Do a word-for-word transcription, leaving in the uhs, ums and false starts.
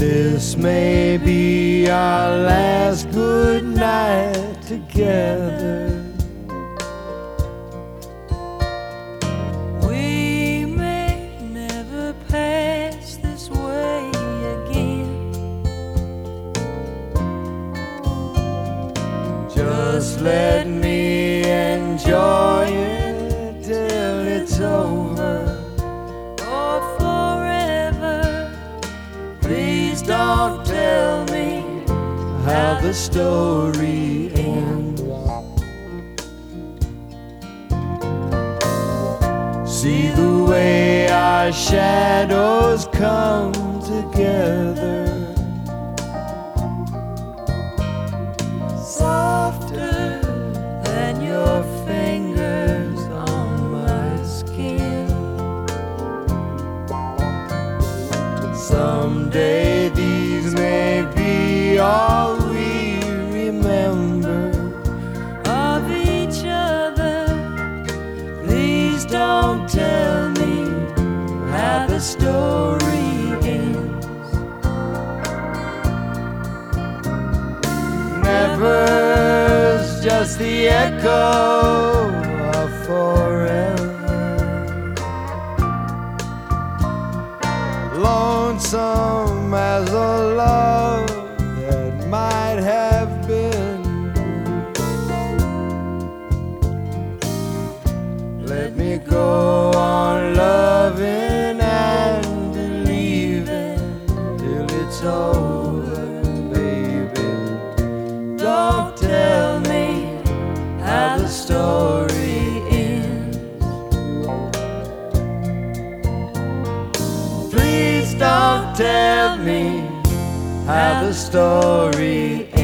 This may be our last good night together. We may never pass this way again. Just let me enjoy it till it's over. Or forever. Please don't tell me how the story ends. See the way our shadows come together, Softer than your fingers on my skin. someday these may be all we remember Of each other. Please don't tell me how the story ends. Never's just the echo of forever. Lonesome as a love that might have been. Let me go on loving and believing till it's over, baby. Don't tell me how the story ends. Please don't tell me how the story ends.